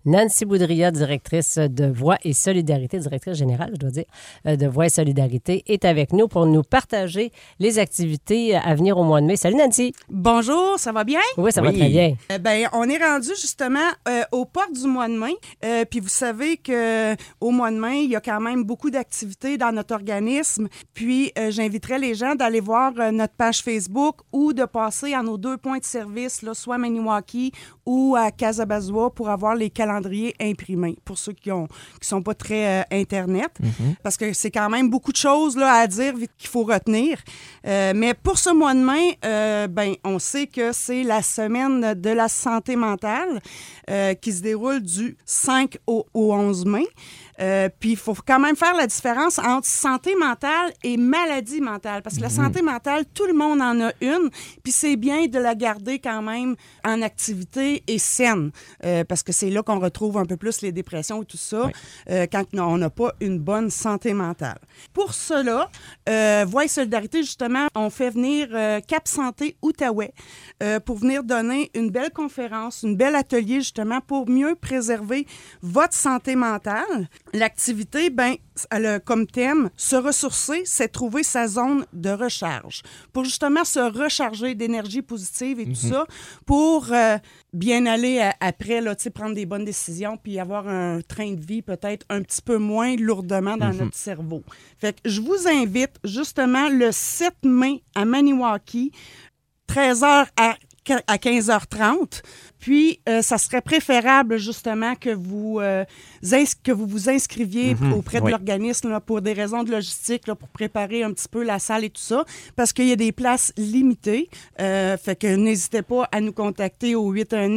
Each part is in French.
Nancy Boudria, directrice de Voix et Solidarité, directrice générale, je dois dire, de Voix et Solidarité, est avec nous pour nous partager les activités à venir au mois de mai. Salut Nancy! Bonjour, ça va bien? Oui, ça va très bien. On est rendu justement aux portes du mois de mai. Puis vous savez qu'au mois de mai, il y a quand même beaucoup d'activités dans notre organisme. Puis j'inviterais les gens d'aller voir notre page Facebook ou de passer à nos 2 points de service, là, soit à Maniwaki ou à Casabazua, pour avoir les calendriers imprimés, pour ceux qui sont pas très Internet. Parce que c'est quand même beaucoup de choses là, à dire qu'il faut retenir. Mais pour ce mois de mai, on sait que c'est la semaine de la santé mentale qui se déroule du 5 au 11 mai. Puis il faut quand même faire la différence entre santé mentale et maladie mentale. Parce que la santé mentale, tout le monde en a une. Puis c'est bien de la garder quand même en activité et saine. Parce que c'est là qu'on retrouve un peu plus les dépressions et tout ça, quand on n'a pas une bonne santé mentale. Pour cela, Voix et Solidarité, justement, on fait venir Cap Santé Outaouais pour venir donner une belle conférence, une belle atelier, justement, pour mieux préserver votre santé mentale. L'activité, elle a comme thème, se ressourcer, c'est trouver sa zone de recharge. Pour justement se recharger d'énergie positive et tout ça, pour bien aller après, là, prendre des bonnes décisions puis avoir un train de vie peut-être un petit peu moins lourdement dans notre cerveau. Fait que je vous invite justement le 7 mai à Maniwaki, 13h à 15h30. Puis, ça serait préférable, justement, que vous vous inscriviez auprès de l'organisme là, pour des raisons de logistique, là, pour préparer un petit peu la salle et tout ça, parce qu'il y a des places limitées. Fait que n'hésitez pas à nous contacter au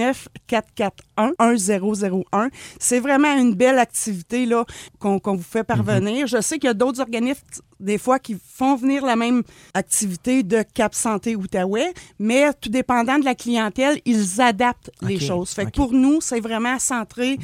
819-441-1001. C'est vraiment une belle activité là, qu'on vous fait parvenir. Je sais qu'il y a d'autres organismes, des fois, qui font venir la même activité de Cap Santé Outaouais, mais tout dépendant de la clientèle, ils adaptent les choses. Fait que pour nous, c'est vraiment centré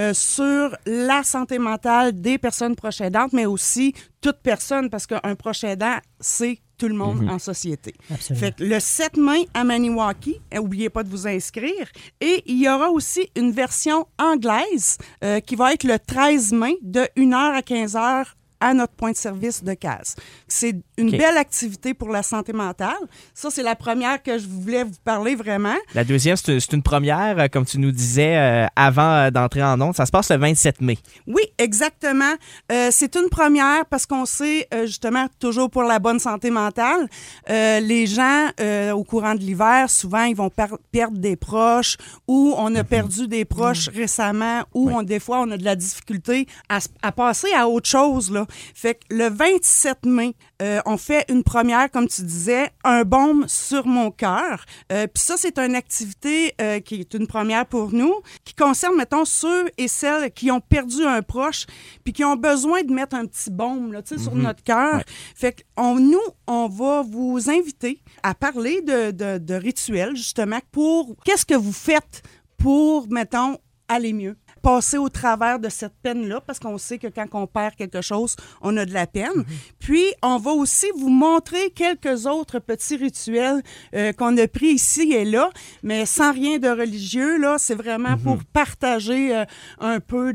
sur la santé mentale des personnes proches aidantes, mais aussi toute personne, parce qu'un proche aidant, c'est tout le monde en société. Absolument. Fait que le 7 mai à Maniwaki, n'oubliez pas de vous inscrire. Et il y aura aussi une version anglaise qui va être le 13 mai de 1h à 15h à notre point de service de Case. C'est une belle activité pour la santé mentale. Ça, c'est la première que je voulais vous parler vraiment. La deuxième, c'est une première, comme tu nous disais avant d'entrer en ondes. Ça se passe le 27 mai. Oui, exactement. C'est une première parce qu'on sait, justement, toujours pour la bonne santé mentale, les gens, au courant de l'hiver, souvent, ils vont perdre des proches ou on a perdu des proches récemment ou des fois, on a de la difficulté à passer à autre chose, là. Fait que le 27 mai, on fait une première, comme tu disais, un baume sur mon cœur. Puis ça, c'est une activité qui est une première pour nous, qui concerne, mettons, ceux et celles qui ont perdu un proche puis qui ont besoin de mettre un petit baume là, sur notre cœur. Fait que nous, on va vous inviter à parler de rituels, justement, pour qu'est-ce que vous faites pour, mettons, aller mieux. Passer au travers de cette peine-là, parce qu'on sait que quand on perd quelque chose, on a de la peine. Puis, on va aussi vous montrer quelques autres petits rituels qu'on a pris ici et là, mais sans rien de religieux, là. C'est vraiment pour partager un peu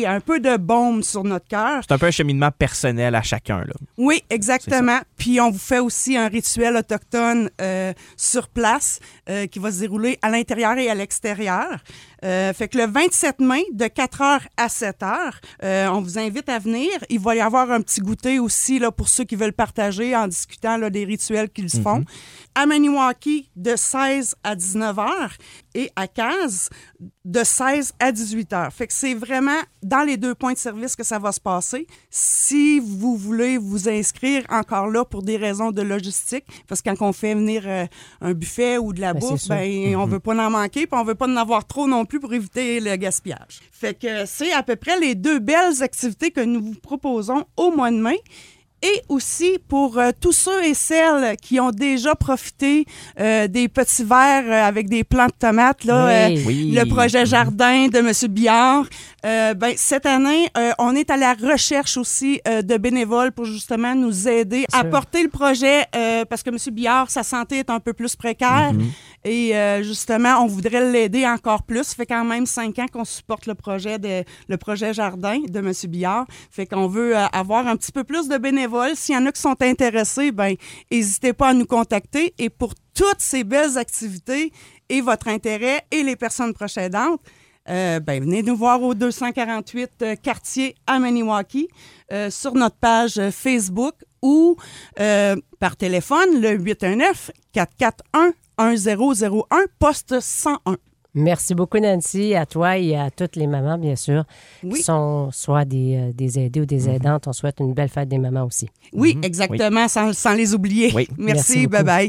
de baume sur notre cœur. C'est un peu un cheminement personnel à chacun, là. Oui, exactement. Puis, on vous fait aussi un rituel autochtone sur place qui va se dérouler à l'intérieur et à l'extérieur. Fait que le 27 mai, de 4h à 7h, on vous invite à venir. Il va y avoir un petit goûter aussi là, pour ceux qui veulent partager en discutant là, des rituels qu'ils font. À Maniwaki, de 16 à 19h et à Case, de 16 à 18h. Fait que c'est vraiment dans les 2 points de service que ça va se passer. Si vous voulez vous inscrire encore là pour des raisons de logistique, parce que quand on fait venir un buffet ou de la bouffe, on veut pas en manquer, puis on veut pas en avoir trop non plus pour éviter le gaspillage. Fait que c'est à peu près les 2 belles activités que nous vous proposons au mois de mai. Et aussi pour tous ceux et celles qui ont déjà profité des petits verres avec des plants de tomates, là, le projet jardin de M. Billard. Cette année, on est à la recherche aussi de bénévoles pour justement nous aider à porter le projet parce que M. Billard, sa santé est un peu plus précaire et justement, on voudrait l'aider encore plus. Ça fait quand même 5 ans qu'on supporte le projet jardin de M. Billard. Fait qu'on veut avoir un petit peu plus de bénévoles. S'il y en a qui sont intéressés, n'hésitez pas à nous contacter. Et pour toutes ces belles activités et votre intérêt et les personnes proches aidantes, venez nous voir au 248 quartier à Maniwaki sur notre page Facebook ou par téléphone le 819-441-1001 poste 101. Merci beaucoup, Nancy, à toi et à toutes les mamans, bien sûr, qui sont soit des aidées ou des aidantes. On souhaite une belle fête des mamans aussi. Oui, exactement, sans les oublier. Oui. Merci bye-bye.